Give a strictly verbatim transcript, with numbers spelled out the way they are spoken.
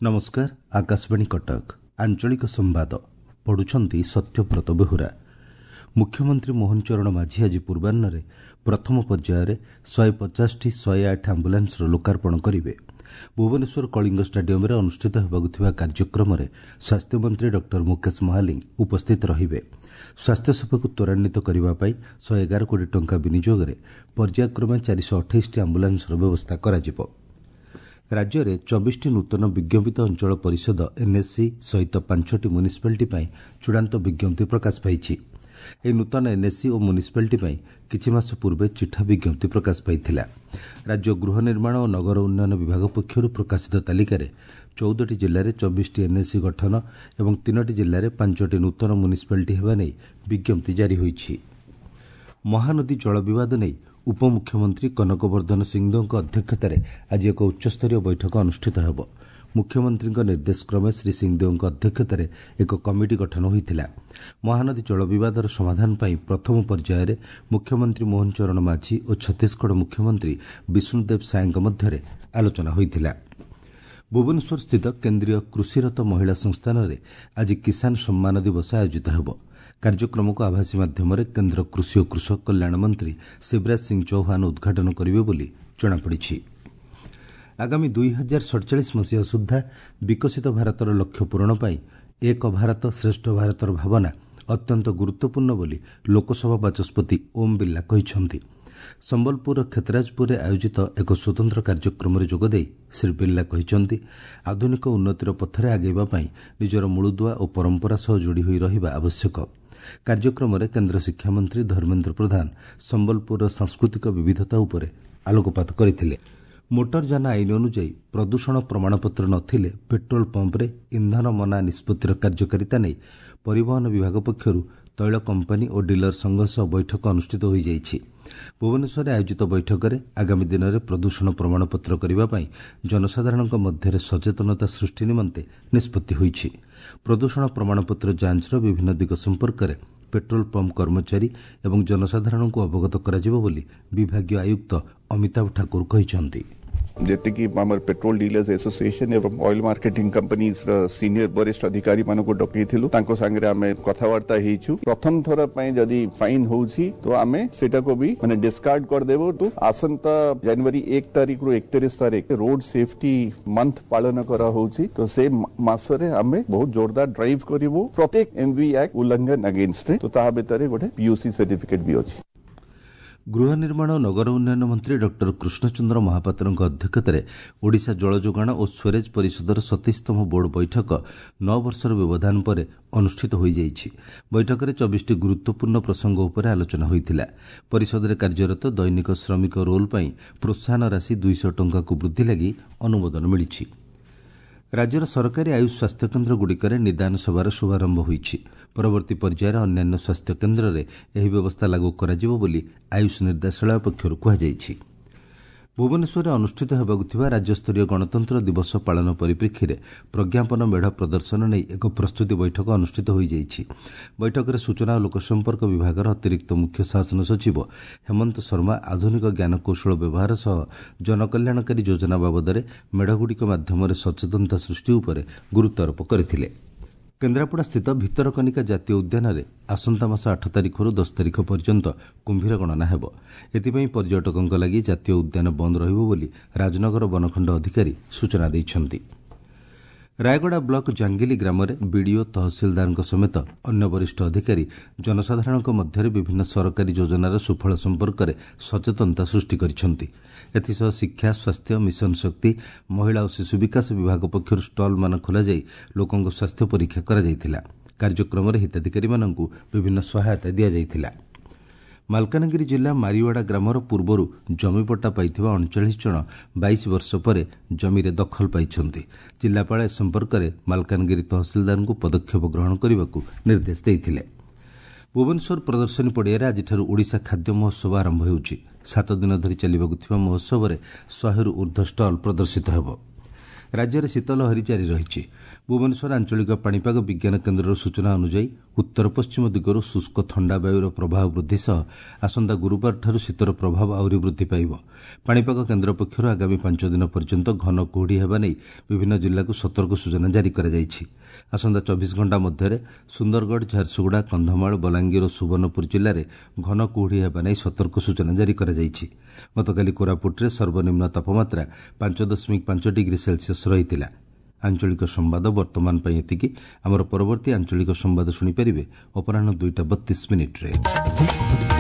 नमस्कार। आकाशवाणी कटक आंचलिक संवाद पढ़ुछंती सत्यव्रत बेहुरा। मुख्यमंत्री मोहन चरण माझी आज पूर्वाह्न प्रथम पर्यायर शहे पचास टी शहे आठ आंबुलांस लोकार्पण करेंगे। भुवनेश्वर कलिंग स्टाडियम अनुष्ठित होगा कार्यक्रम में स्वास्थ्यमंत्री डॉक्टर मुकेश महालिंग उपस्थित रहिबे। स्वास्थ्य सेवा को त्वरान्वित करने शहे एगार कोटी टंका विनियोग में पर्यायक्रमे चार सौ अठाईस टी आंबुलांस व्यवस्था करा। राज्य में चौबीस टी नूतन विज्ञपित अंचल परिषद एनएससी सहित पांचटी म्युनिसिपालिटी चूड़ांत विज्ञप्ति प्रकाश पाई। यह नूतन एनएससी और म्युनिसिपालिटी किछि मास पूर्वे चिठा विज्ञप्ति प्रकाश पाइथिला। राज्य गृह निर्माण और नगर उन्नयन विभाग पक्षर प्रकाशित तालिकार चौदह टी जिले में चौबीस टी एनएससी गठन और तीन टी जिले में पांचटी नूतन म्युनिसिपालिटी होगा नहीं विज्ञप्ति जारी होईछि। महानदी जल विवाद नहीं उपमुख्यमंत्री कनक वर्धन सिंहदेव अध्यक्षतार आज एक उच्चस्तरीय बैठक अनुष्ठित होब। मुख्यमंत्री निर्देश क्रमे श्री सिंहदेव अध्यक्षतार एक कमिटी गठन होता। महानदी जल विवादर समाधान पर प्रथम पर्यायर मुख्यमंत्री मोहन चरण माझी और छत्तीसगढ़ मुख्यमंत्री विष्णुदेव साय मध्य आलोचना होता। भुवनेश्वर स्थित केन्द्रीय कृषिरत महिला संस्थान में आज किसान सम्मान दिवस आयोजित होब। कार्यक्रम को आभासी माध्यम केन्द्र कृषि और कृषक कल्याण मंत्री शिवराज सिंह चौहान उद्घाटन करेंगे बोली जଣାपड़ी। आगामी दुई हजार सड़चाश मसीहा सुधा विकसित भारतर लक्ष्य पूरण पर एक भारत श्रेष्ठ भारतर भावना अत्यंत गुरुत्वपूर्ण बोली लोकसभा बाचस्पति ओम बिर्ला कहिछंती। संबलपुर क्षेत्राजपुर आयोजित एक स्वतंत्र कार्यक्रम में जोगदे श्री बिर्ला कहिछंती आधुनिक उन्नतिर पथरे आगेबा पई निजर मूलदुआ और परंपरा सह जोड़ी होई रहिबा आवश्यक। कार्यक्रम में केन्द्र शिक्षा मंत्री धर्मेन्द्र प्रधान संबलपुर सांस्कृतिक विविधता उपर आलोकपात करथिले। मोटर यान आईन अनुଯାयी प्रदूषण प्रमाणपत्र नथिले पेट्रोल पंप्रे इंधन मना निष्पत्तिर कार्यकारिता नहीं परिवहन विभाग पक्षर तैल कंपनी और डीलर संघ सह बैठक अनुष्ठित हो जाइछि। भुवनेश्वर आयोजित बैठक में आगामी दिन में प्रदूषण प्रमाणपत्र करने जनसाधारण मध्य सचेतनता सृष्टि निमंते निष्पत्ति होइछि। प्रदूषण प्रमाणपत्र जांचर विभिन्न दिग संपर्क में पेट्रोल पंप कर्मचारी एवं जनसाधारण को अवगत कराजिबो बोली विभागीय आयुक्त अमिताभ ठाकुर कहिसंती। जेते कि हमर पेट्रोल डीलर्स एसोसिएशन एवं ऑयल मार्केटिंग कंपनीज सीनियर वरिष्ठ अधिकारी मान को डकैथिलु तांको संगे आमे कथावार्ता हेइछु। प्रथम थर पय जदी फाइन होउछि तो आमे सेटा को भी माने डिस्कार्ड कर देबो। तो आसंता जनवरी एक तारिख रु इकतीस तारिख रोड सेफ्टी मंथ पालन करा होउछि। तो से मासरे आमे बहुत जोरदार ड्राइव करिवो प्रत्येक एमवी एक्ट उल्लंघन अगेंस्ट। तो ता बेतरे गोटे पीयूसी सर्टिफिकेट भी अछि। गृह निर्माण और नगर उन्नयन मंत्री डॉक्टर कृष्णचंद्र महापात्र अध्यक्षतार ओडिशा जल जोगाण और स्वेरेज परिषदर सतैशतम बोर्ड बैठक नौ वर्षर व्यवधान पर अनुष्ठित हो जाइछि। बैठक में चौबीस टी गुरुत्वपूर्ण प्रसंग उपर आलोचना होइतिला। परिषद में कार्यरत दैनिक श्रमिक रोल पर प्रोत्साहन राशि दुईश टंका को वृद्धि लगी अनुमोदन मिली। राज्यर सरकारी आयुष स्वास्थ्य केन्द्र गुड़िकर निदान सेवार शुभारंभ होइछि। परवर्ती पर्यायर अन्यान्य स्वास्थ्य केन्द्र में यह व्यवस्था लागू कराजिबो बोली आयुष निर्देशालय पक्षर कहुଯାଇଛି। भुवनेश्वर अनुष्ठित होगा राज्यस्तरीय गणतंत्र दिवस पालन परिप्रेक्षी में प्रज्ञापन मेढ़ प्रदर्शन नहीं एक प्रस्तुति बैठक अनुष्ठित हो जाइछि। बैठक में सूचना और लोकसंपर्क विभाग अतिरिक्त मुख्य शासन सचिव हेमंत शर्मा आधुनिक ज्ञानकौशल व्यवहार सह जनकल्याणकारी योजना बाबद मेढ़गुड़िक माध्यम सचेतनता सृष्टि उपर गुरुत्वारोप करथिले। केन्द्रापड़ा स्थित भितरकनिका जातीय उद्यान में आसंता मास आठ तारिख रु दस तारिख पर्यंत कुंभीर गणना हेब। एथिपाई पर्यटकों लगी जातीय उद्यान बंद रहिबो बोली राजनगर वनखंड अधिकारी सूचना दैछंती। रायगड़ा ब्लॉक जांगिली ग्राम में बीडीओ तहसिलदार समेत अन्य वरिष्ठ अधिकारी जनसाधारण मध्य विभिन्न सरकारी योजनार सुफल संपर्क में सचेतनता सृष्टि करिसेंति। एथिसह शिक्षा स्वास्थ्य मिशन शक्ति महिला और शिशु विकास विभाग पक्षर स्टल मान खोल जाई लोकों स्वास्थ्य परीक्षा करा जायथिला। कार्यक्रम में हिताधिकारी माननकु विभिन्न सहायता दिया जायथिला। मालकानगिरी जिला मारीवाड़ा ग्रामर पूर्वर जमीपट्टा पाइथिबा उनचालीस जन बाईस वर्ष पर जमीरे दखल पाइछंती। जिलापाल ए संपर्क में मालकानगिरी तहसिलदार को पदक्षेप ग्रहण करने को निर्देश देइथिले। भुवनेश्वर प्रदर्शनी पड़िया आज ओडिशा खाद्य महोत्सव आरंभ होउछि। सात दिन धरी चलिबाकु थिबा महोत्सव में शहे रु ऊर्ध्व स्टल प्रदर्शित हेब। राज्य शीत लहरी जारी रही। भुवनेश्वर आंचलिक पाणीपाग विज्ञान केन्द्र सूचना अनुଯାयी उत्तर पश्चिम दिगरू शुष्क थंडा वायुर प्रभाव वृद्धि सह आसंता गुरुवार ठारू शीतर प्रभाव आहरी वृद्धि पाइब। पाणीपाग केन्द्र पक्षर आगामी पांच दिन पर्यंत घन कुहुड़ी हेबा नेई विभिन्न जिल्ला को सतर्क सूचना जारी कराଯାଇଛି। आसंता चौबीस घंटा मध्य सुंदरगढ़, झारसुगुड़ा, कंधमाल, बलांगीर और सुवर्णपुर जिले में घन कुहुड़ी हेबा नेई सतर्क सूचना जारी कराଯାଇଛି। गतकाली कोरापुट में सर्वनिम्न तापमात्रा पांच दशमिक पांच डिग्री सेल्सियस रही। आंचलिक संवाद वर्तमान एतिकी। आमर परवर्ती आंचलिक संवाद शुणिपारे अपराह दुईटा बत्तीस मिनिट्रे।